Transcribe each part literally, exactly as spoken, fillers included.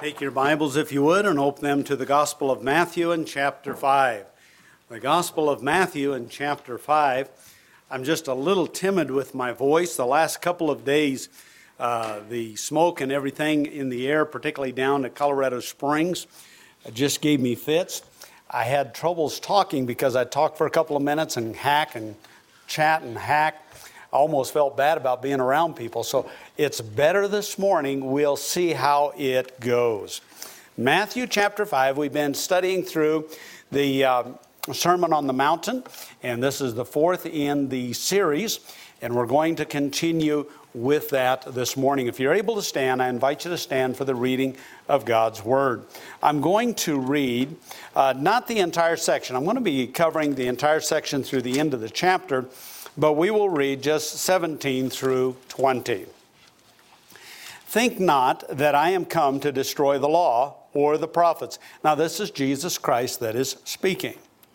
Take your Bibles, if you would, and open them to the Gospel of Matthew in chapter five. The Gospel of Matthew in chapter five. I'm just a little timid with my voice. The last couple of days, uh, the smoke and everything in the air, particularly down at Colorado Springs, just gave me fits. I had troubles talking because I talked for a couple of minutes and hack and chat and hack. I almost felt bad about being around people. So it's better this morning. We'll see how it goes. Matthew chapter five, we've been studying through the um, Sermon on the Mountain, and this is the fourth in the series, and we're going to continue with that this morning. If you're able to stand, I invite you to stand for the reading of God's Word. I'm going to read, uh, not the entire section. I'm going to be covering the entire section through the end of the chapter, but we will read just seventeen through twenty. Think not that I am come to destroy the law or the prophets. Now this is Jesus Christ that is speaking.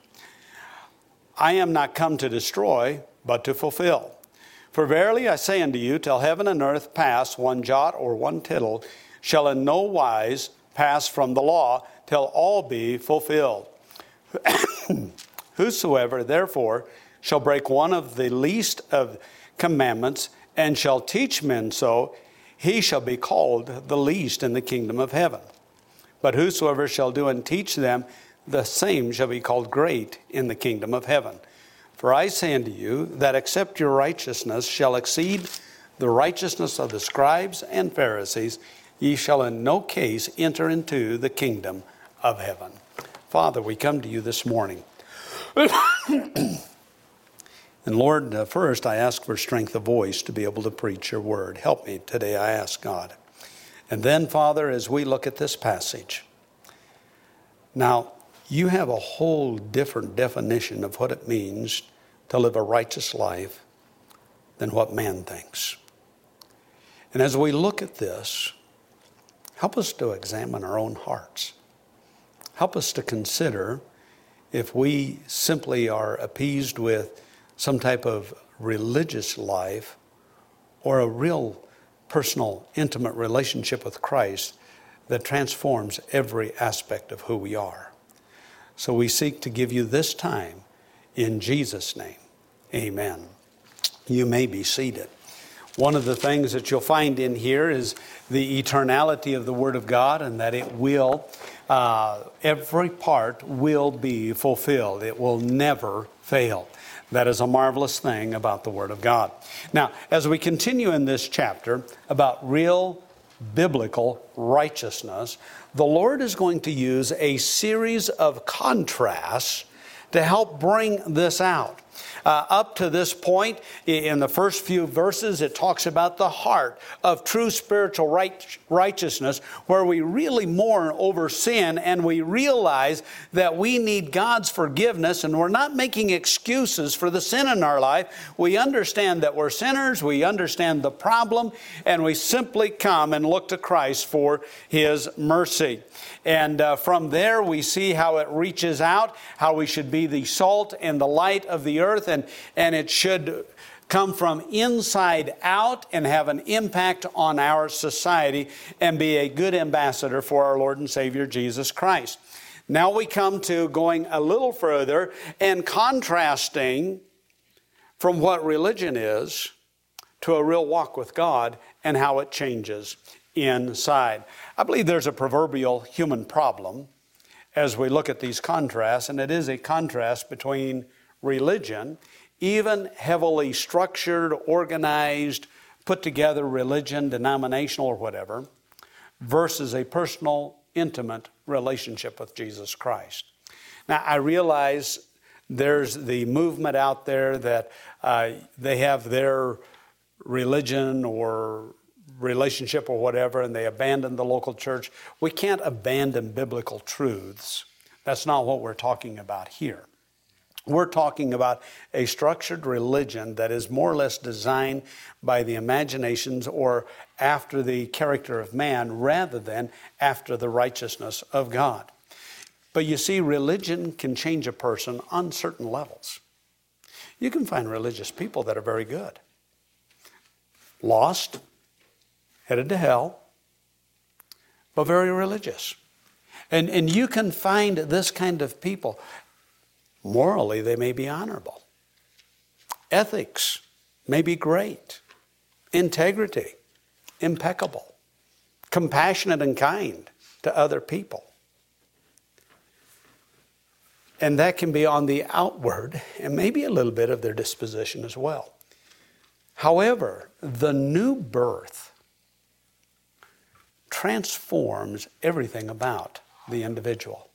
I am not come to destroy, but to fulfill. For verily I say unto you, till heaven and earth pass, one jot or one tittle shall in no wise pass from the law, till all be fulfilled. Whosoever therefore shall break one of the least of commandments, and shall teach men so, he shall be called the least in the kingdom of heaven. But whosoever shall do and teach them, the same shall be called great in the kingdom of heaven. For I say unto you, that except your righteousness shall exceed the righteousness of the scribes and Pharisees, ye shall in no case enter into the kingdom of heaven. Father, we come to you this morning. And Lord, uh, first I ask for strength of voice to be able to preach your word. Help me today, I ask God. And then, Father, as we look at this passage, now you have a whole different definition of what it means to live a righteous life than what man thinks. And as we look at this, help us to examine our own hearts. Help us to consider if we simply are appeased with some type of religious life or a real personal, intimate relationship with Christ that transforms every aspect of who we are. So we seek to give you this time in Jesus' name. Amen. You may be seated. One of the things that you'll find in here is the eternality of the Word of God, and that it will, uh, every part will be fulfilled. It will never fail. That is a marvelous thing about the Word of God. Now, as we continue in this chapter about real biblical righteousness, the Lord is going to use a series of contrasts to help bring this out. Uh, up to this point, in the first few verses, it talks about the heart of true spiritual right, righteousness, where we really mourn over sin and we realize that we need God's forgiveness, and we're not making excuses for the sin in our life. We understand that we're sinners, we understand the problem, and we simply come and look to Christ for His mercy. And uh, from there, we see how it reaches out, how we should be the salt and the light of the earth, and, and it should come from inside out and have an impact on our society and be a good ambassador for our Lord and Savior Jesus Christ. Now we come to going a little further and contrasting from what religion is to a real walk with God and how it changes inside. I believe there's a proverbial human problem as we look at these contrasts, and it is a contrast between religion, even heavily structured, organized, put together religion, denominational or whatever, versus a personal, intimate relationship with Jesus Christ. Now, I realize there's the movement out there that uh, they have their religion or relationship or whatever, and they abandon the local church. We can't abandon biblical truths. That's not what we're talking about here. We're talking about a structured religion that is more or less designed by the imaginations or after the character of man rather than after the righteousness of God. But you see, religion can change a person on certain levels. You can find religious people that are very good. Lost, headed to hell, but very religious. And, and you can find this kind of people. Morally, they may be honorable. Ethics may be great. Integrity, impeccable. Compassionate and kind to other people. And that can be on the outward and maybe a little bit of their disposition as well. However, the new birth transforms everything about the individual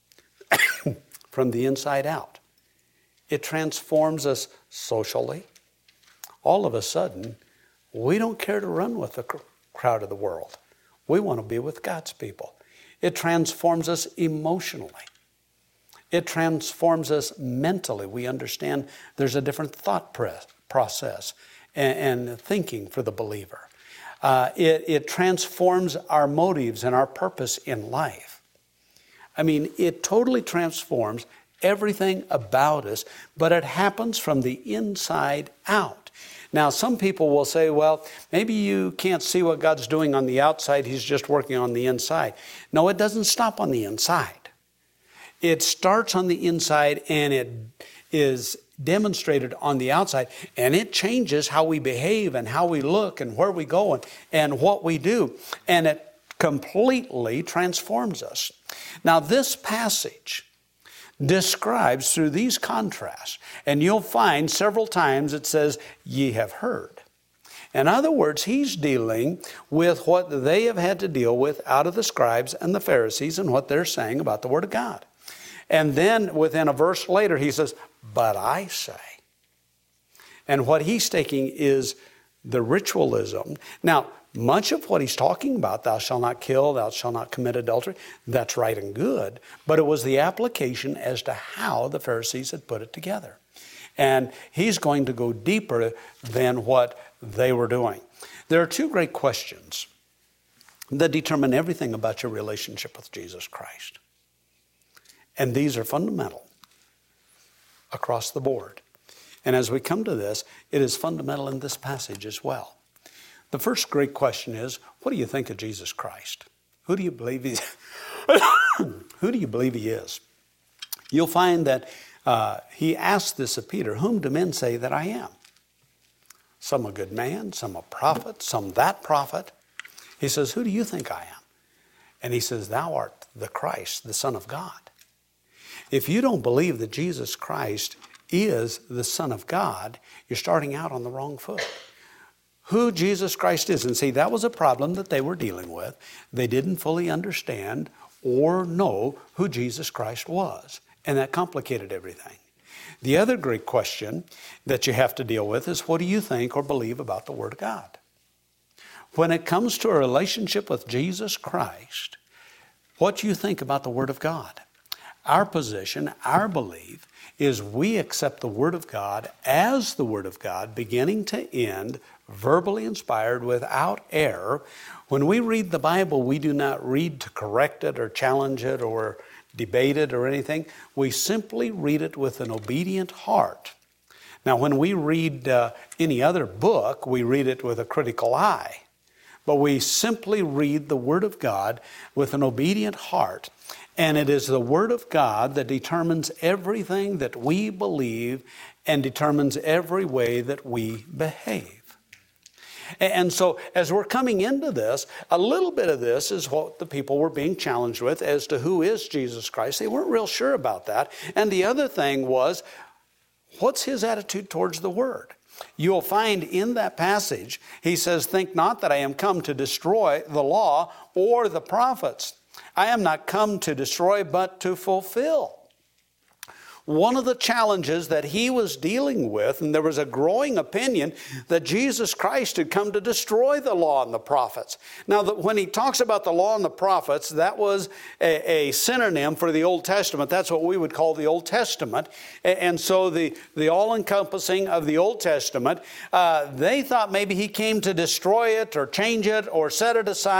from the inside out. It transforms us socially. All of a sudden, we don't care to run with the crowd of the world. We want to be with God's people. It transforms us emotionally. It transforms us mentally. We understand there's a different thought process and, and thinking for the believer. Uh, it, it transforms our motives and our purpose in life. I mean, it totally transforms everything about us, but it happens from the inside out. Now, some people will say, well, maybe you can't see what God's doing on the outside. He's just working on the inside. No, it doesn't stop on the inside. It starts on the inside and it is demonstrated on the outside, and it changes how we behave and how we look and where we go and, and what we do. And it completely transforms us. Now, this passage describes through these contrasts, and you'll find several times it says, ye have heard. In other words, he's dealing with what they have had to deal with out of the scribes and the Pharisees and what they're saying about the Word of God. And then within a verse later, he says, but I say. And what he's taking is the ritualism. Now, much of what he's talking about, thou shalt not kill, thou shalt not commit adultery, that's right and good. But it was the application as to how the Pharisees had put it together. And he's going to go deeper than what they were doing. There are two great questions that determine everything about your relationship with Jesus Christ. And these are fundamental across the board. And as we come to this, it is fundamental in this passage as well. The first great question is, what do you think of Jesus Christ? Who do you believe he's, who do you believe he is? You'll find that uh, he asked this of Peter, whom do men say that I am? Some a good man, some a prophet, some that prophet. He says, who do you think I am? And he says, thou art the Christ, the Son of God. If you don't believe that Jesus Christ is the Son of God, you're starting out on the wrong foot. Who Jesus Christ is. And see, that was a problem that they were dealing with. They didn't fully understand or know who Jesus Christ was. And that complicated everything. The other great question that you have to deal with is, what do you think or believe about the Word of God? When it comes to a relationship with Jesus Christ, what do you think about the Word of God? Our position, our belief, is we accept the Word of God as the Word of God, beginning to end, verbally inspired, without error. When we read the Bible, we do not read to correct it or challenge it or debate it or anything. We simply read it with an obedient heart. Now, when we read uh, any other book, we read it with a critical eye. But we simply read the Word of God with an obedient heart. And it is the Word of God that determines everything that we believe and determines every way that we behave. And so as we're coming into this, a little bit of this is what the people were being challenged with as to who is Jesus Christ. They weren't real sure about that. And the other thing was, what's his attitude towards the Word? You'll find in that passage, he says, think not that I am come to destroy the law or the prophets. I am not come to destroy, but to fulfill. One of the challenges that he was dealing with, and there was a growing opinion that Jesus Christ had come to destroy the law and the prophets. Now, the, when he talks about the law and the prophets, that was a, a synonym for the Old Testament. That's what we would call the Old Testament. And so the, the all-encompassing of the Old Testament, uh, they thought maybe he came to destroy it or change it or set it aside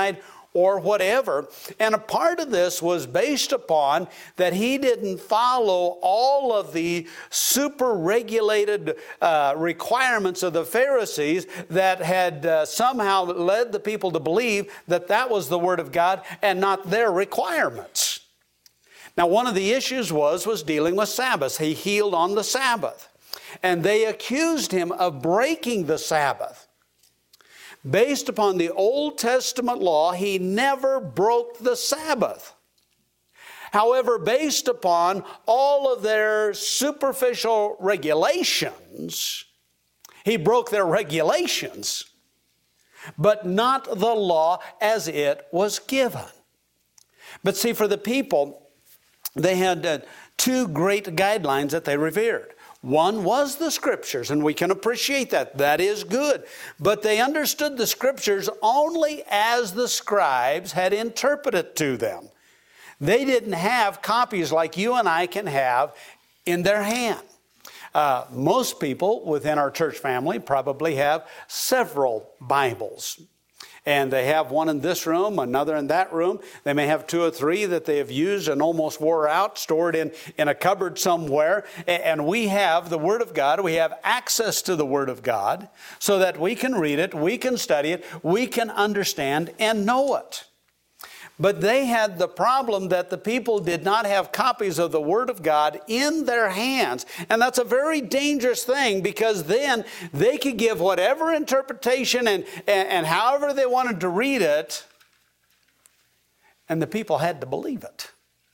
or whatever. And a part of this was based upon that he didn't follow all of the super regulated uh, requirements of the Pharisees that had uh, somehow led the people to believe that that was the Word of God and not their requirements. Now, one of the issues was, was dealing with Sabbath. He healed on the Sabbath. And they accused him of breaking the Sabbath. Based upon the Old Testament law, he never broke the Sabbath. However, based upon all of their superficial regulations, he broke their regulations, but not the law as it was given. But see, for the people, they had uh, two great guidelines that they revered. One was the Scriptures, and we can appreciate that. That is good. But they understood the Scriptures only as the scribes had interpreted to them. They didn't have copies like you and I can have in their hand. Uh, most people within our church family probably have several Bibles. And they have one in this room, another in that room. They may have two or three that they have used and almost wore out, stored in, in a cupboard somewhere. And we have the Word of God. We have access to the Word of God so that we can read it, we can study it, we can understand and know it. But they had the problem that the people did not have copies of the Word of God in their hands. And that's a very dangerous thing, because then they could give whatever interpretation and, and, and however they wanted to read it, and the people had to believe it.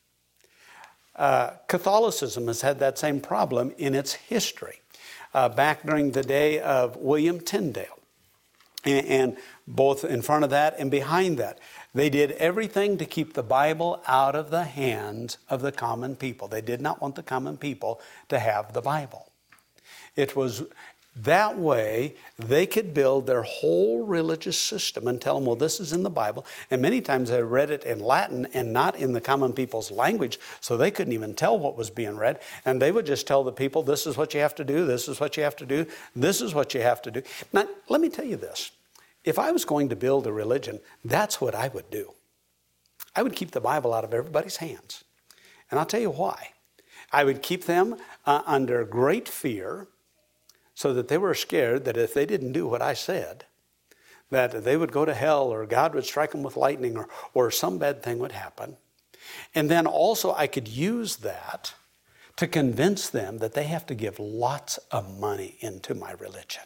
Uh, Catholicism has had that same problem in its history. Uh, back during the day of William Tyndale. And, and both in front of that and behind that. They did everything to keep the Bible out of the hands of the common people. They did not want the common people to have the Bible. It was that way they could build their whole religious system and tell them, well, this is in the Bible. And many times they read it in Latin and not in the common people's language, so they couldn't even tell what was being read. And they would just tell the people, this is what you have to do, this is what you have to do, this is what you have to do. Now, let me tell you this. If I was going to build a religion, that's what I would do. I would keep the Bible out of everybody's hands. And I'll tell you why. I would keep them uh, under great fear, so that they were scared that if they didn't do what I said, that they would go to hell, or God would strike them with lightning, or, or some bad thing would happen. And then also I could use that to convince them that they have to give lots of money into my religion.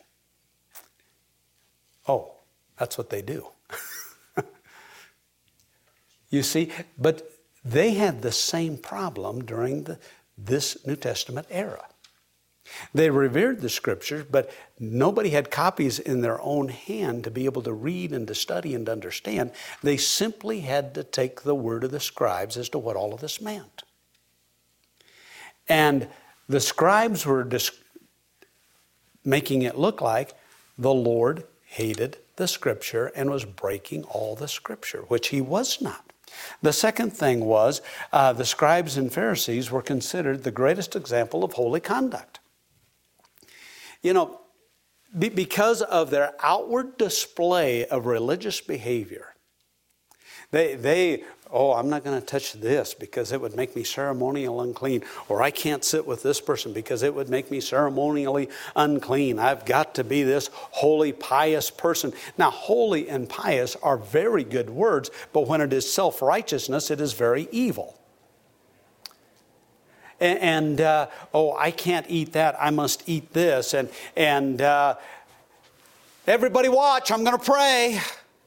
Oh, that's what they do. You see, but they had the same problem during the, this New Testament era. They revered the Scriptures, but nobody had copies in their own hand to be able to read and to study and to understand. They simply had to take the word of the scribes as to what all of this meant. And the scribes were dis- making it look like the Lord hated the Scripture and was breaking all the Scripture, which he was not. The second thing was uh, the scribes and Pharisees were considered the greatest example of holy conduct. You know, be, because of their outward display of religious behavior, they, they oh, I'm not going to touch this because it would make me ceremonial unclean, or I can't sit with this person because it would make me ceremonially unclean. I've got to be this holy, pious person. Now, holy and pious are very good words, but when it is self-righteousness, it is very evil. And, and uh, oh, I can't eat that, I must eat this. And, and uh, everybody watch, I'm going to pray.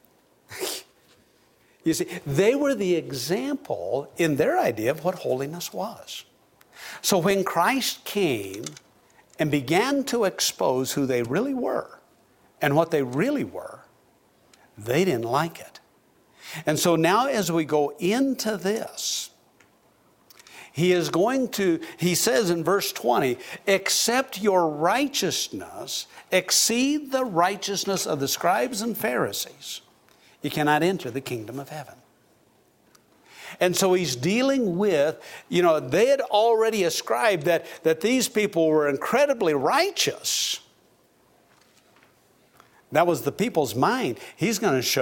You see, they were the example in their idea of what holiness was. So when Christ came and began to expose who they really were and what they really were, they didn't like it. And so now as we go into this, he is going to, he says in verse twenty, except your righteousness exceed the righteousness of the scribes and Pharisees, you cannot enter the kingdom of heaven. And so he's dealing with, you know, they had already ascribed that, that these people were incredibly righteous. That was the people's mind. He's going to show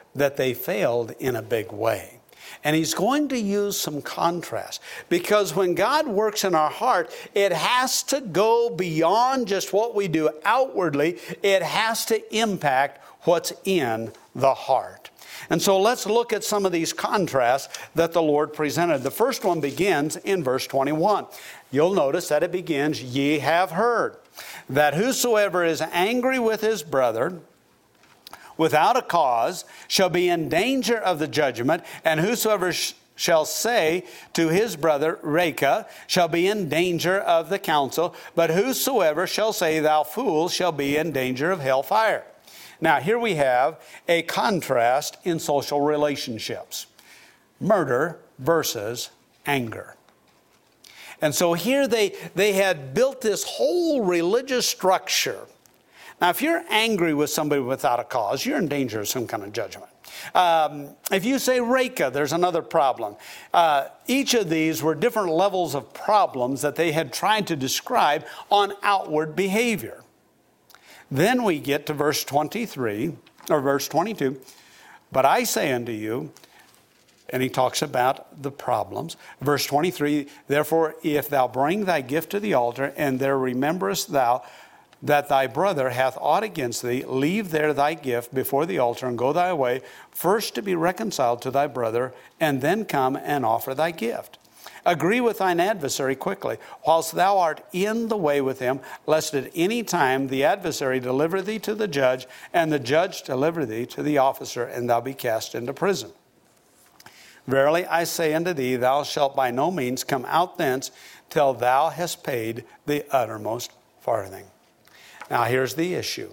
that they failed in a big way. And he's going to use some contrast, because when God works in our heart, it has to go beyond just what we do outwardly. It has to impact what's in the heart. And so let's look at some of these contrasts that the Lord presented. The first one begins in verse twenty-one. You'll notice that it begins, ye have heard, that whosoever is angry with his brother without a cause shall be in danger of the judgment, and whosoever sh- shall say to his brother, Reka, shall be in danger of the council, but whosoever shall say, thou fool, shall be in danger of hellfire. Now, here we have a contrast in social relationships. Murder versus anger. And so here they, they had built this whole religious structure. Now, if you're angry with somebody without a cause, you're in danger of some kind of judgment. Um, if you say Reka, there's another problem. Uh, each of these were different levels of problems that they had tried to describe on outward behavior. Then we get to verse twenty-three, or verse twenty-two. But I say unto you, and he talks about the problems. Verse twenty-three, therefore, if thou bring thy gift to the altar, and there rememberest thou that thy brother hath aught against thee, leave there thy gift before the altar, and go thy way, first to be reconciled to thy brother, and then come and offer thy gift. Agree with thine adversary quickly, whilst thou art in the way with him, lest at any time the adversary deliver thee to the judge, and the judge deliver thee to the officer, and thou be cast into prison. Verily I say unto thee, thou shalt by no means come out thence till thou hast paid the uttermost farthing. Now here's the issue.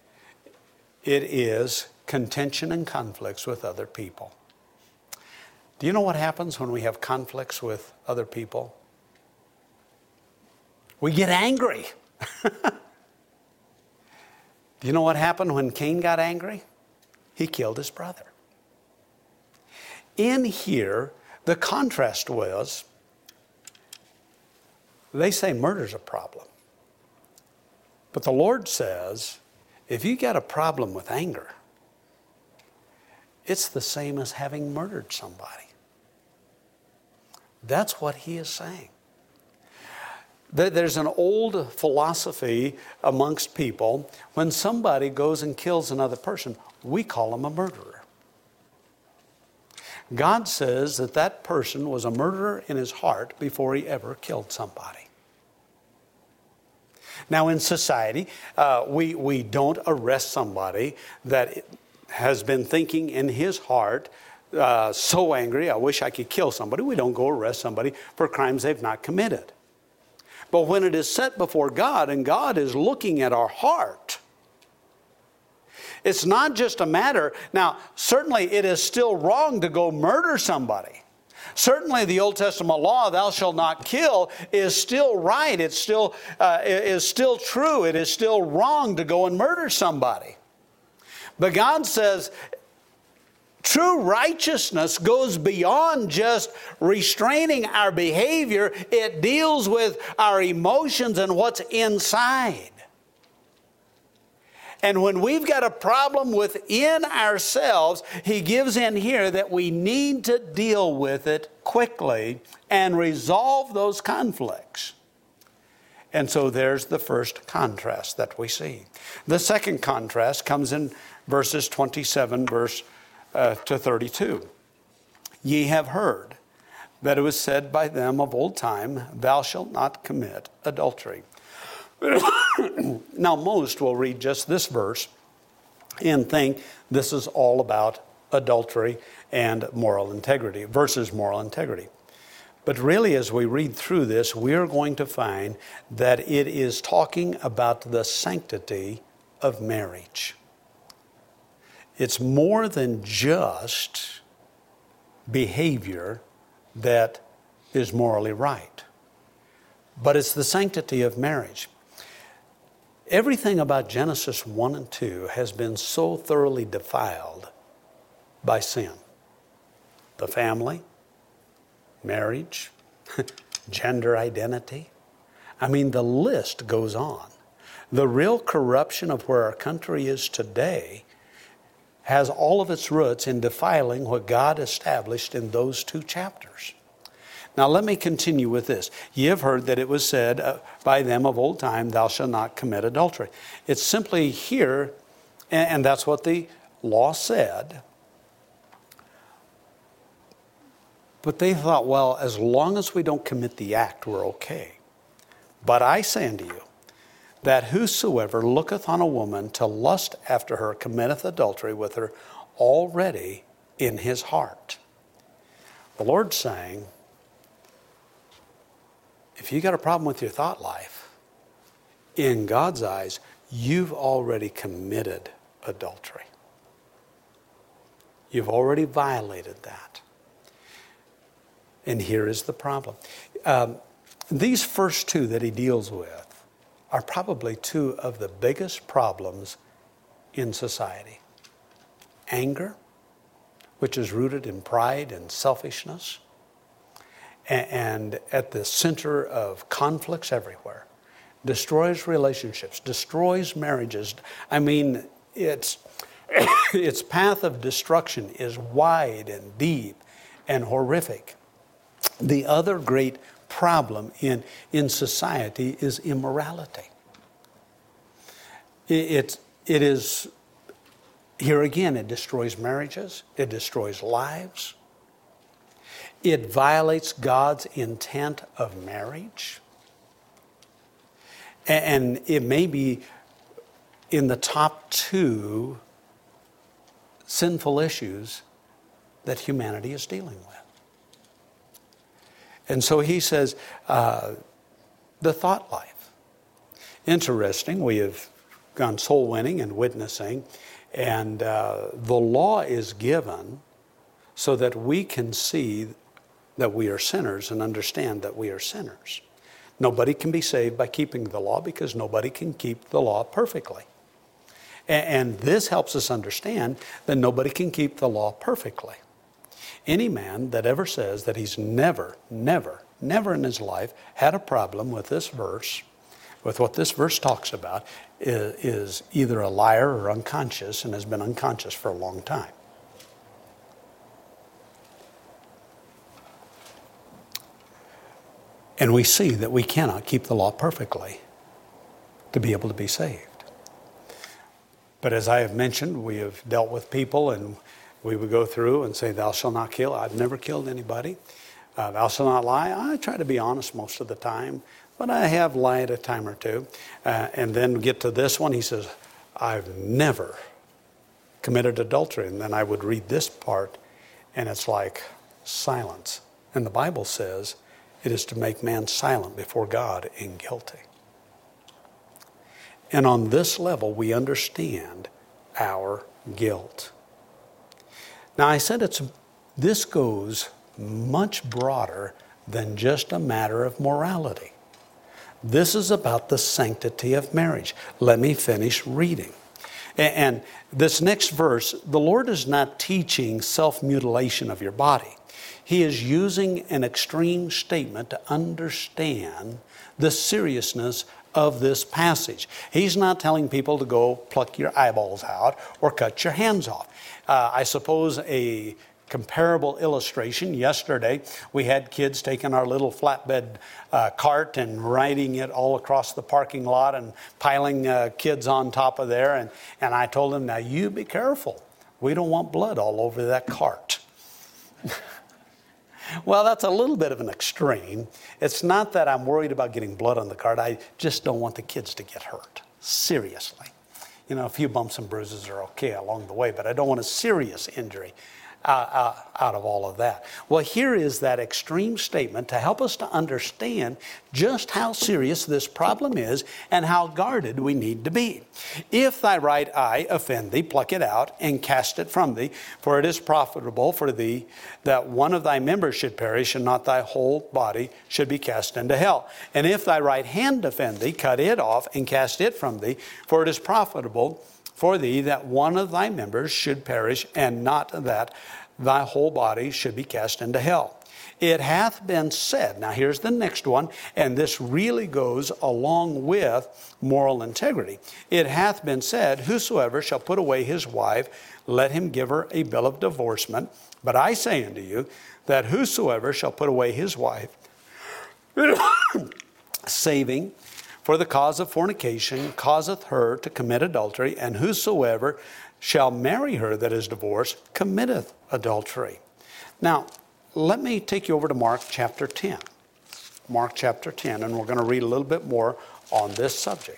It is contention and conflicts with other people. Do you know what happens when we have conflicts with other people? We get angry. Do you know what happened when Cain got angry? He killed his brother. In here, the contrast was, they say murder's a problem. But the Lord says, if you got a problem with anger, it's the same as having murdered somebody. That's what he is saying. There's an old philosophy amongst people. When somebody goes and kills another person, we call him a murderer. God says that that person was a murderer in his heart before he ever killed somebody. Now, in society, uh, we, we don't arrest somebody that has been thinking in his heart, uh, so angry, I wish I could kill somebody. We don't go arrest somebody for crimes they've not committed. But when it is set before God and God is looking at our heart, it's not just a matter, now, certainly it is still wrong to go murder somebody. Certainly the Old Testament law, thou shalt not kill, is still right. It's still, uh, is still true. It is still wrong to go and murder somebody. But God says true righteousness goes beyond just restraining our behavior. It deals with our emotions and what's inside. And when we've got a problem within ourselves, he gives in here that we need to deal with it quickly and resolve those conflicts. And so there's the first contrast that we see. The second contrast comes in verses twenty-seven verse uh, to thirty-two. Ye have heard that it was said by them of old time, thou shalt not commit adultery. Now, most will read just this verse and think this is all about adultery and moral integrity versus moral integrity. But really, as we read through this, we are going to find that it is talking about the sanctity of marriage. It's more than just behavior that is morally right, but it's the sanctity of marriage. Everything about Genesis one and two has been so thoroughly defiled by sin. The family, marriage, gender identity. I mean, the list goes on. The real corruption of where our country is today has all of its roots in defiling what God established in those two chapters. Now let me continue with this. Ye have heard that it was said uh, by them of old time, thou shalt not commit adultery. It's simply here, and, and that's what the law said. But they thought, well, as long as we don't commit the act, we're okay. But I say unto you, that whosoever looketh on a woman to lust after her committeth adultery with her already in his heart. The Lord's saying, if you got a problem with your thought life, in God's eyes, you've already committed adultery. You've already violated that. And here is the problem. Um, these first two that he deals with are probably two of the biggest problems in society. Anger, which is rooted in pride and selfishness, and at the center of conflicts everywhere, destroys relationships, destroys marriages. I mean, its, its path of destruction is wide and deep and horrific. The other great problem in, in society is immorality. It, it, it is, here again, it destroys marriages, it destroys lives. It violates God's intent of marriage. And it may be in the top two sinful issues that humanity is dealing with. And so he says, uh, the thought life. Interesting, we have gone soul winning and witnessing, and uh, the law is given so that we can see that we are sinners and understand that we are sinners. Nobody can be saved by keeping the law because nobody can keep the law perfectly. And this helps us understand that nobody can keep the law perfectly. Any man that ever says that he's never, never, never in his life had a problem with this verse, with what this verse talks about, is, is either a liar or unconscious and has been unconscious for a long time. And we see that we cannot keep the law perfectly to be able to be saved. But as I have mentioned, we have dealt with people and we would go through and say, thou shalt not kill. I've never killed anybody. Uh, thou shalt not lie. I try to be honest most of the time, but I have lied a time or two. Uh, and then get to this one, he says, I've never committed adultery. And then I would read this part and it's like silence. And the Bible says, it is to make man silent before God and guilty. And on this level, we understand our guilt. Now, I said it's this goes much broader than just a matter of morality. This is about the sanctity of marriage. Let me finish reading. And this next verse, the Lord is not teaching self-mutilation of your body. He is using an extreme statement to understand the seriousness of this passage. He's not telling people to go pluck your eyeballs out or cut your hands off. Uh, I suppose a comparable illustration, yesterday we had kids taking our little flatbed uh, cart and riding it all across the parking lot and piling uh, kids on top of there. And, and I told them, now you be careful. We don't want blood all over that cart. Well, that's a little bit of an extreme. It's not that I'm worried about getting blood on the cart. I just don't want the kids to get hurt. Seriously. You know, a few bumps and bruises are okay along the way, but I don't want a serious injury uh, uh, out of all of that. Well, here is that extreme statement to help us to understand just how serious this problem is and how guarded we need to be. If thy right eye offend thee, pluck it out and cast it from thee, for it is profitable for thee that one of thy members should perish, and not thy whole body should be cast into hell. And if thy right hand offend thee, cut it off and cast it from thee, for it is profitable for thee that one of thy members should perish, and not that thy whole body should be cast into hell. It hath been said, now here's the next one, and this really goes along with moral integrity. It hath been said, whosoever shall put away his wife let him give her a bill of divorcement. But I say unto you, that whosoever shall put away his wife, saving for the cause of fornication, causeth her to commit adultery, and whosoever shall marry her that is divorced, committeth adultery. Now, let me take you over to Mark chapter ten. Mark chapter ten, and we're going to read a little bit more on this subject.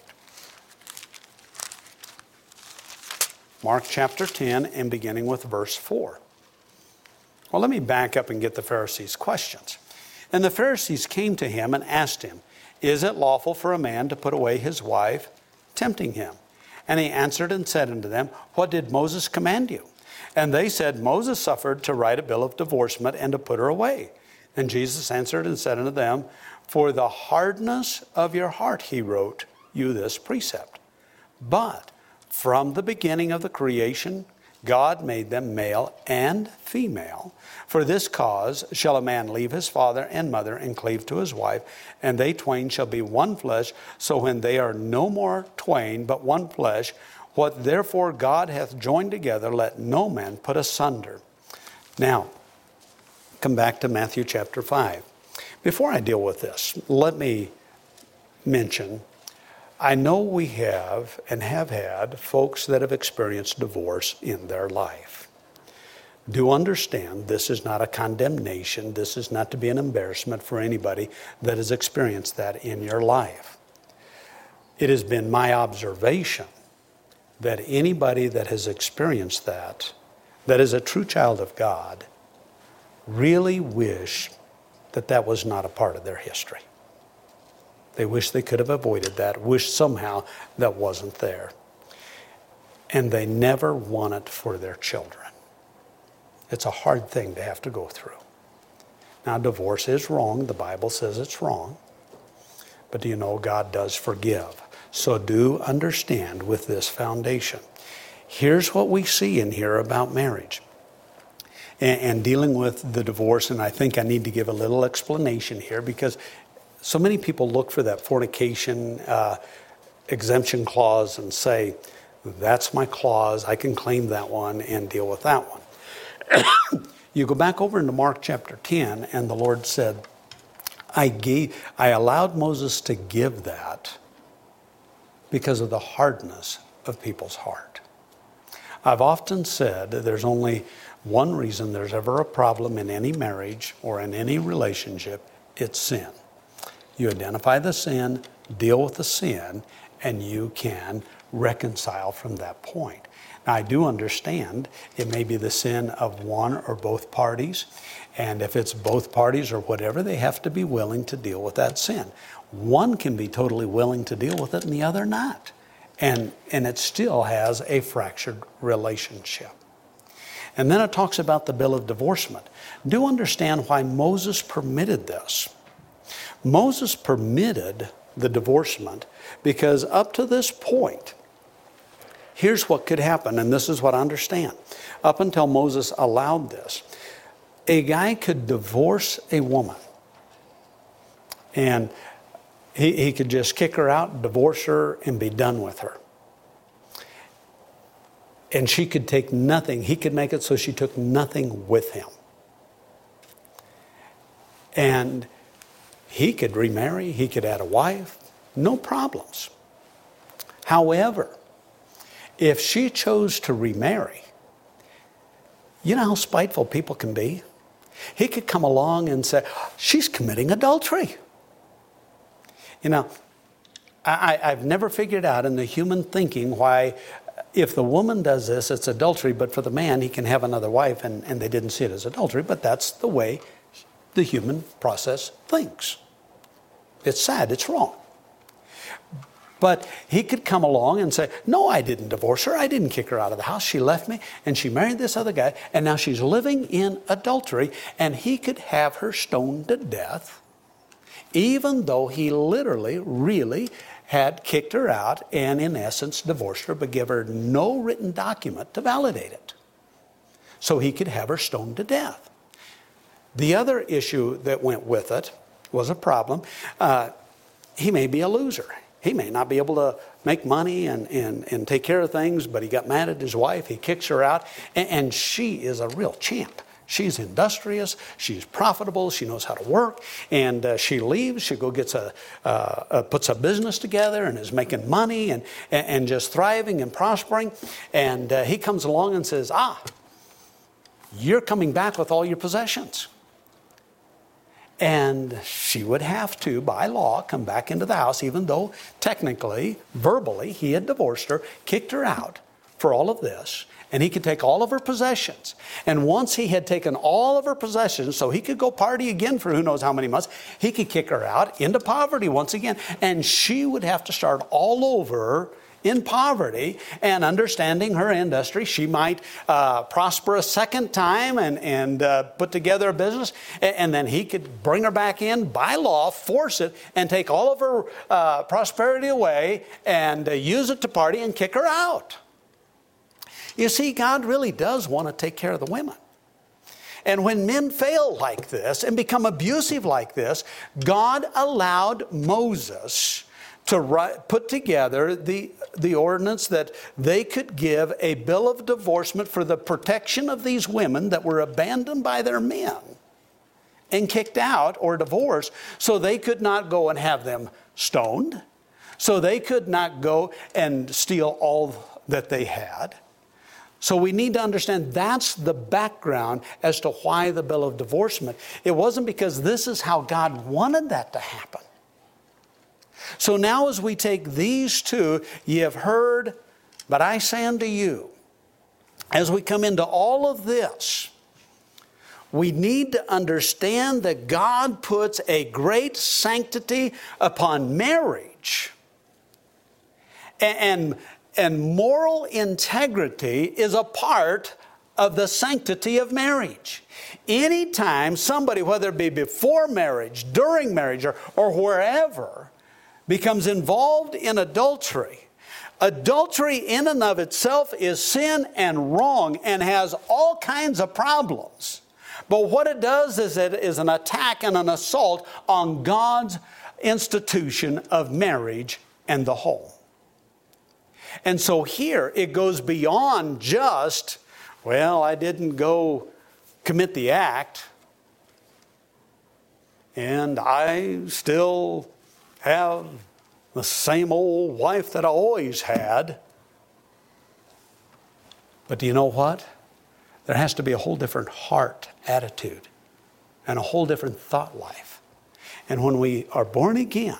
Mark chapter ten, and beginning with verse four. Well, let me back up and get the Pharisees' questions. And the Pharisees came to him and asked him, Is it lawful for a man to put away his wife? Tempting him. And he answered and said unto them, What did Moses command you? And they said, Moses suffered to write a bill of divorcement and to put her away. And Jesus answered and said unto them, For the hardness of your heart, he wrote you this precept. But from the beginning of the creation, God made them male and female. For this cause shall a man leave his father and mother and cleave to his wife, and they twain shall be one flesh. So when they are no more twain, but one flesh, what therefore God hath joined together, let no man put asunder. Now, come back to Matthew chapter five. Before I deal with this, let me mention, I know we have and have had folks that have experienced divorce in their life. Do understand this is not a condemnation. This is not to be an embarrassment for anybody that has experienced that in your life. It has been my observation that anybody that has experienced that, that is a true child of God, really wish that that was not a part of their history. They wish they could have avoided that, wish somehow that wasn't there. And they never want it for their children. It's a hard thing to have to go through. Now, divorce is wrong. The Bible says it's wrong. But do you know God does forgive? So do understand with this foundation. Here's what we see in here about marriage and, and dealing with the divorce. And I think I need to give a little explanation here because so many people look for that fornication uh, exemption clause and say, that's my clause, I can claim that one and deal with that one. You go back over into Mark chapter ten, and the Lord said, I gave, I allowed Moses to give that because of the hardness of people's heart. I've often said that there's only one reason there's ever a problem in any marriage or in any relationship, it's sin. You identify the sin, deal with the sin, and you can reconcile from that point. Now, I do understand it may be the sin of one or both parties, and if it's both parties or whatever, they have to be willing to deal with that sin. One can be totally willing to deal with it and the other not. And, and it still has a fractured relationship. And then it talks about the bill of divorcement. Do understand why Moses permitted this. Moses permitted the divorcement because up to this point, here's what could happen, and this is what I understand. Up until Moses allowed this, a guy could divorce a woman, and he, he could just kick her out, divorce her, and be done with her. And she could take nothing. He could make it so she took nothing with him. And he could remarry, he could add a wife, no problems. However, if she chose to remarry, you know how spiteful people can be? He could come along and say, she's committing adultery. You know, I, I've never figured out in the human thinking why if the woman does this, it's adultery, but for the man, he can have another wife, and, and they didn't see it as adultery, but that's the way the human process thinks. It's sad, it's wrong. But he could come along and say, no, I didn't divorce her. I didn't kick her out of the house. She left me and she married this other guy and now she's living in adultery, and he could have her stoned to death even though he literally, really had kicked her out and in essence divorced her, but give her no written document to validate it. So he could have her stoned to death. The other issue that went with it was a problem. Uh, he may be a loser. He may not be able to make money and, and, and take care of things, but he got mad at his wife. He kicks her out, and, and she is a real champ. She's industrious, she's profitable, she knows how to work, and uh, she leaves, she go gets a, uh, uh, puts a business together and is making money and, and, and just thriving and prospering. And uh, he comes along and says, ah, you're coming back with all your possessions. And she would have to, by law, come back into the house, even though technically, verbally, he had divorced her, kicked her out for all of this. And he could take all of her possessions. And once he had taken all of her possessions, so he could go party again for who knows how many months, he could kick her out into poverty once again. And she would have to start all over in poverty. And understanding her industry, she might uh, prosper a second time and, and uh, put together a business. And, and then he could bring her back in by law, force it, and take all of her uh, prosperity away and uh, use it to party and kick her out. You see, God really does want to take care of the women. And when men fail like this and become abusive like this, God allowed Moses to write, put together the, the ordinance that they could give a bill of divorcement for the protection of these women that were abandoned by their men and kicked out or divorced, so they could not go and have them stoned, so they could not go and steal all that they had. So we need to understand that's the background as to why the bill of divorcement. It wasn't because this is how God wanted that to happen. So now as we take these two, ye have heard, but I say unto you, as we come into all of this, we need to understand that God puts a great sanctity upon marriage. And, and moral integrity is a part of the sanctity of marriage. Anytime somebody, whether it be before marriage, during marriage, or, or wherever, becomes involved in adultery, adultery in and of itself is sin and wrong and has all kinds of problems. But what it does is it is an attack and an assault on God's institution of marriage and the home. And so here it goes beyond just, well, I didn't go commit the act, and I still have the same old wife that I always had. But do you know what? There has to be a whole different heart attitude and a whole different thought life. And when we are born again,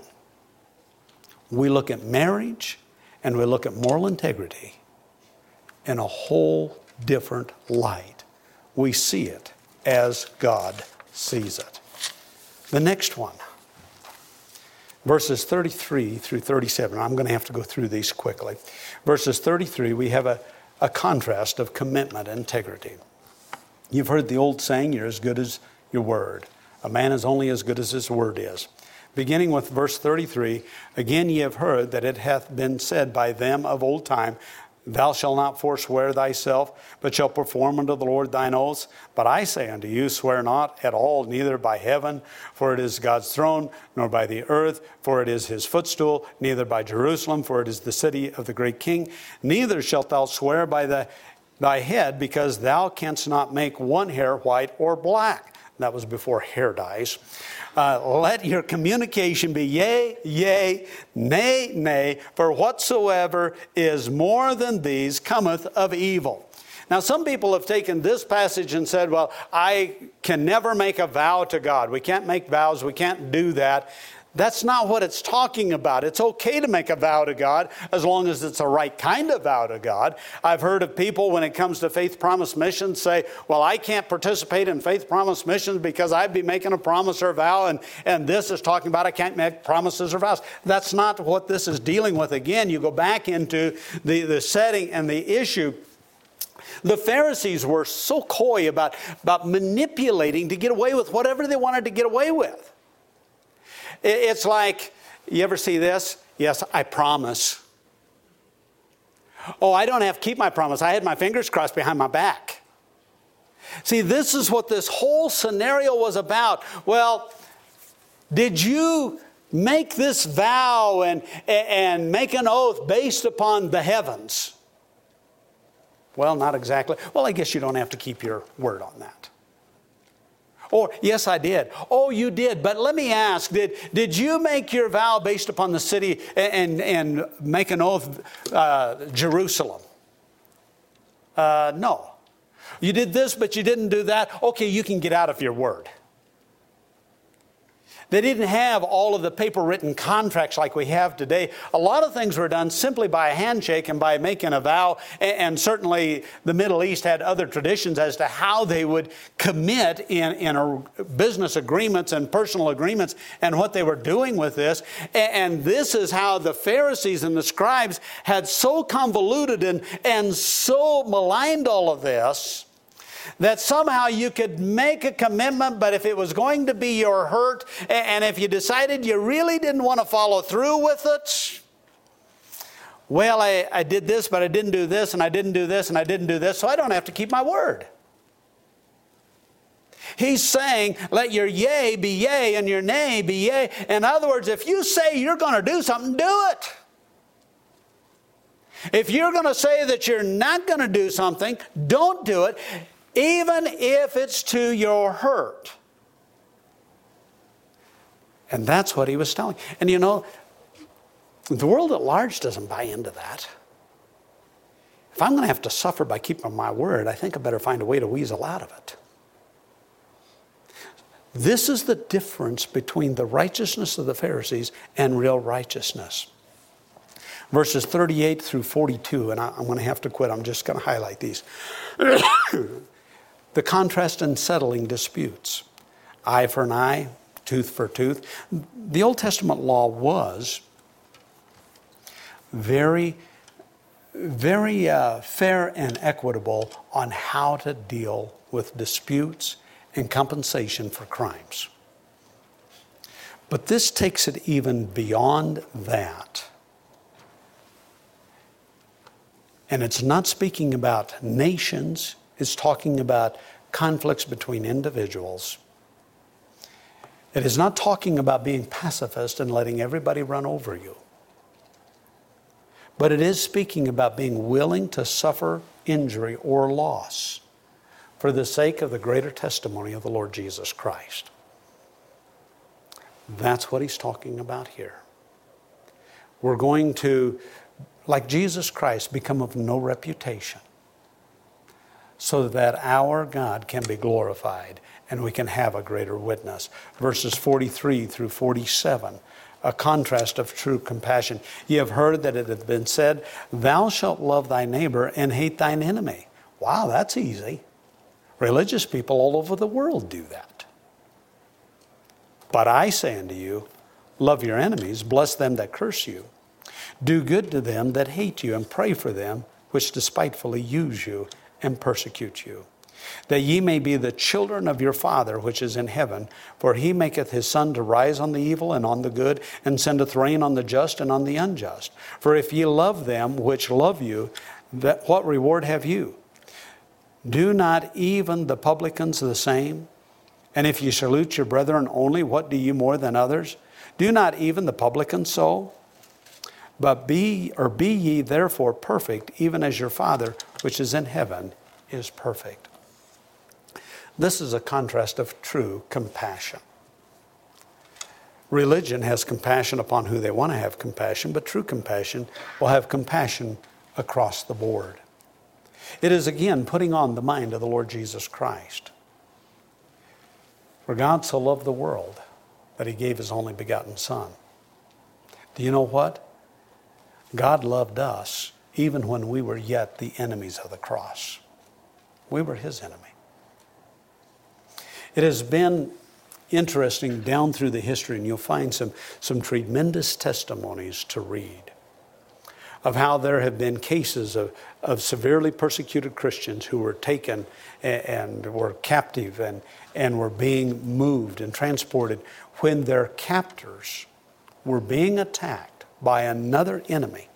we look at marriage and we look at moral integrity in a whole different light. We see it as God sees it. The next one, verses thirty-three through thirty-seven. I'm going to have to go through these quickly. Verses thirty-three, we have a, a contrast of commitment and integrity. You've heard the old saying, you're as good as your word. A man is only as good as his word is. Beginning with verse thirty-three, again ye have heard that it hath been said by them of old time, thou shalt not forswear thyself, but shalt perform unto the Lord thine oaths. But I say unto you, swear not at all, neither by heaven, for it is God's throne, nor by the earth, for it is his footstool, neither by Jerusalem, for it is the city of the great king. Neither shalt thou swear by the, thy head, because thou canst not make one hair white or black. That was before hair dyes. Uh, let your communication be yea, yea, nay, nay, for whatsoever is more than these cometh of evil. Now, some people have taken this passage and said, well, I can never make a vow to God. We can't make vows. We can't do that. That's not what it's talking about. It's okay to make a vow to God as long as it's a right kind of vow to God. I've heard of people when it comes to Faith Promise Missions say, well, I can't participate in Faith Promise Missions because I'd be making a promise or vow, and, and this is talking about I can't make promises or vows. That's not what this is dealing with. Again, you go back into the, the setting and the issue. The Pharisees were so coy about, about manipulating to get away with whatever they wanted to get away with. It's like, you ever see this? Yes, I promise. Oh, I don't have to keep my promise. I had my fingers crossed behind my back. See, this is what this whole scenario was about. Well, did you make this vow and, and make an oath based upon the heavens. Well, not exactly. Well, I guess you don't have to keep your word on that. Or, yes, I did. Oh, you did. But let me ask, did, did you make your vow based upon the city and, and make an oath, uh, Jerusalem? Uh, no. You did this, but you didn't do that. Okay, you can get out of your word. They didn't have all of the paper-written contracts like we have today. A lot of things were done simply by a handshake and by making a vow. And certainly the Middle East had other traditions as to how they would commit in, in a business agreements and personal agreements and what they were doing with this. And this is how the Pharisees and the scribes had so convoluted and, and so maligned all of this, that somehow you could make a commitment, but if it was going to be your hurt, and if you decided you really didn't want to follow through with it, well, I, I did this, but I didn't do this, and I didn't do this, and I didn't do this, so I don't have to keep my word. He's saying, let your yea be yea and your nay be yea. In other words, if you say you're going to do something, do it. If you're going to say that you're not going to do something, don't do it. Even if it's to your hurt. And that's what he was telling. And you know, the world at large doesn't buy into that. If I'm going to have to suffer by keeping my word, I think I better find a way to weasel out of it. This is the difference between the righteousness of the Pharisees and real righteousness. Verses thirty-eight through forty-two, and I, I'm going to have to quit. I'm just going to highlight these. The contrast in settling disputes. Eye for an eye, tooth for tooth. The Old Testament law was very, very uh, fair and equitable on how to deal with disputes and compensation for crimes. But this takes it even beyond that. And it's not speaking about nations. It's talking about conflicts between individuals. It is not talking about being pacifist and letting everybody run over you. But it is speaking about being willing to suffer injury or loss for the sake of the greater testimony of the Lord Jesus Christ. That's what he's talking about here. We're going to, like Jesus Christ, become of no reputation, so that our God can be glorified and we can have a greater witness. Verses forty-three through forty-seven, a contrast of true compassion. Ye have heard that it hath been said, thou shalt love thy neighbor and hate thine enemy. Wow, that's easy. Religious people all over the world do that. But I say unto you, love your enemies, bless them that curse you. Do good to them that hate you, and pray for them which despitefully use you and persecute you, that ye may be the children of your Father which is in heaven. For he maketh his sun to rise on the evil and on the good, and sendeth rain on the just and on the unjust. For if ye love them which love you, that what reward have you? Do not even the publicans the same? And if ye salute your brethren only, what do you more than others? Do not even the publicans so? But be, or be ye therefore perfect, even as your Father which is in heaven is perfect. This is a contrast of true compassion. Religion has compassion upon who they want to have compassion, but true compassion will have compassion across the board. It is again putting on the mind of the Lord Jesus Christ. For God so loved the world that he gave his only begotten Son. Do you know what? God loved us even when we were yet the enemies of the cross. We were his enemy. It has been interesting down through the history, and you'll find some, some tremendous testimonies to read of how there have been cases of, of severely persecuted Christians who were taken and, and were captive and, and were being moved and transported when their captors were being attacked by another enemy.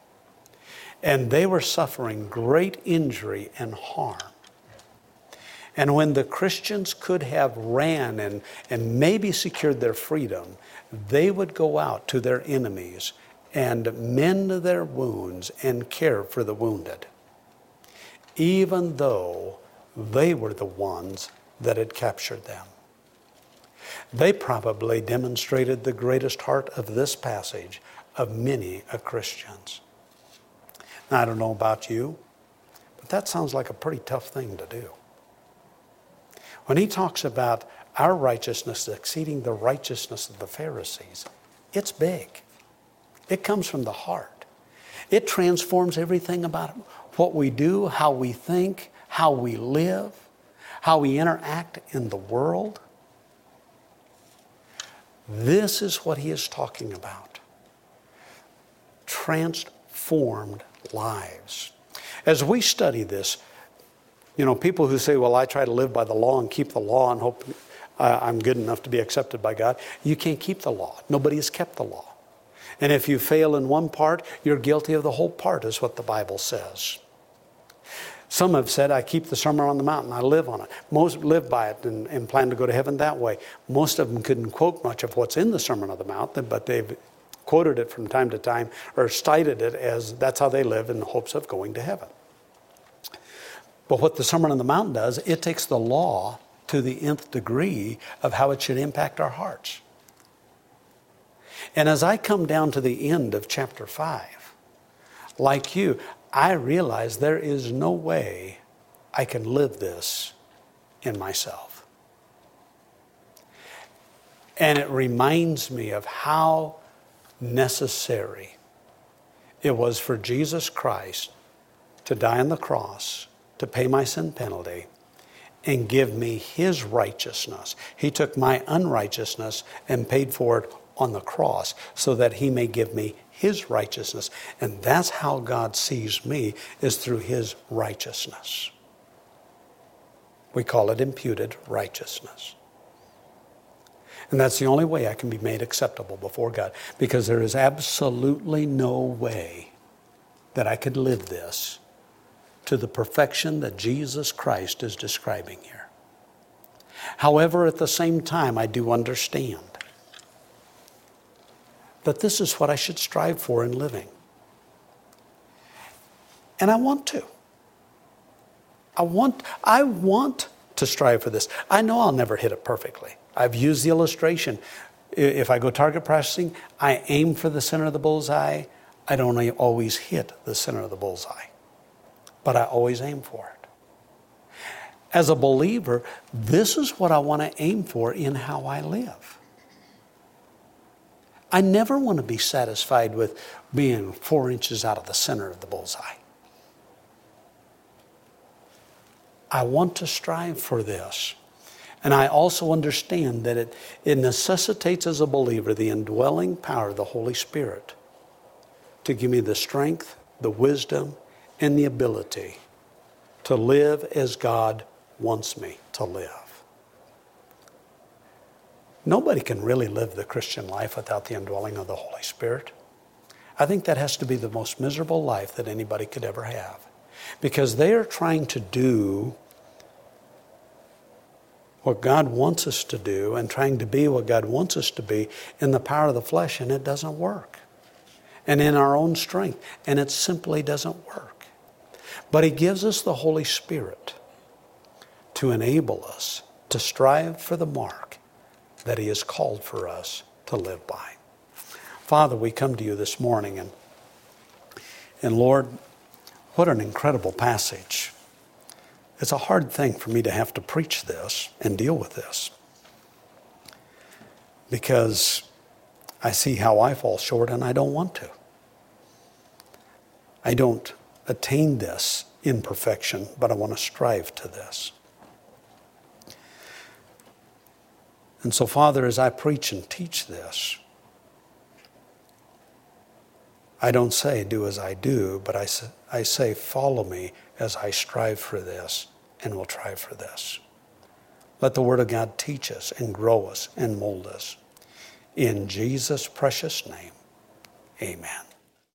And they were suffering great injury and harm. And when the Christians could have ran and, and maybe secured their freedom, they would go out to their enemies and mend their wounds and care for the wounded, even though they were the ones that had captured them. They probably demonstrated the greatest heart of this passage of many a Christians. Now, I don't know about you, but that sounds like a pretty tough thing to do. When he talks about our righteousness exceeding the righteousness of the Pharisees, it's big. It comes from the heart. It transforms everything about what we do, how we think, how we live, how we interact in the world. This is what he is talking about. Transformed lives. As we study this, you know, people who say, well, I try to live by the law and keep the law and hope uh, I'm good enough to be accepted by God. You can't keep the law. Nobody has kept the law. And if you fail in one part, you're guilty of the whole part, is what the Bible says. Some have said, I keep the Sermon on the Mount and I live on it. Most live by it and, and plan to go to heaven that way. Most of them couldn't quote much of what's in the Sermon on the Mount, but they've quoted it from time to time or cited it as that's how they live in the hopes of going to heaven. But what the Sermon on the Mount does, it takes the law to the nth degree of how it should impact our hearts. And as I come down to the end of chapter five, like you, I realize there is no way I can live this in myself. And it reminds me of how necessary it was for Jesus Christ to die on the cross, to pay my sin penalty, and give me his righteousness. He took my unrighteousness and paid for it on the cross so that he may give me his righteousness. And that's how God sees me, is through his righteousness. We call it imputed righteousness. And that's the only way I can be made acceptable before God, because there is absolutely no way that I could live this to the perfection that Jesus Christ is describing here. However, at the same time, I do understand that this is what I should strive for in living. And I want to. I want, I want to strive for this. I know I'll never hit it perfectly. I've used the illustration. If I go target practicing, I aim for the center of the bullseye. I don't always hit the center of the bullseye, but I always aim for it. As a believer, this is what I want to aim for in how I live. I never want to be satisfied with being four inches out of the center of the bullseye. I want to strive for this. And I also understand that it, it necessitates as a believer the indwelling power of the Holy Spirit to give me the strength, the wisdom, and the ability to live as God wants me to live. Nobody can really live the Christian life without the indwelling of the Holy Spirit. I think that has to be the most miserable life that anybody could ever have, because they are trying to do what God wants us to do and trying to be what God wants us to be in the power of the flesh, and it doesn't work. And in our own strength, and it simply doesn't work. But he gives us the Holy Spirit to enable us to strive for the mark that he has called for us to live by. Father, we come to you this morning, and, and Lord, what an incredible passage. It's a hard thing for me to have to preach this and deal with this, because I see how I fall short and I don't want to. I don't attain this in perfection, but I want to strive to this. And so, Father, as I preach and teach this, I don't say, do as I do, but I say, I say, follow me as I strive for this and will try for this. Let the Word of God teach us and grow us and mold us. In Jesus' precious name, amen.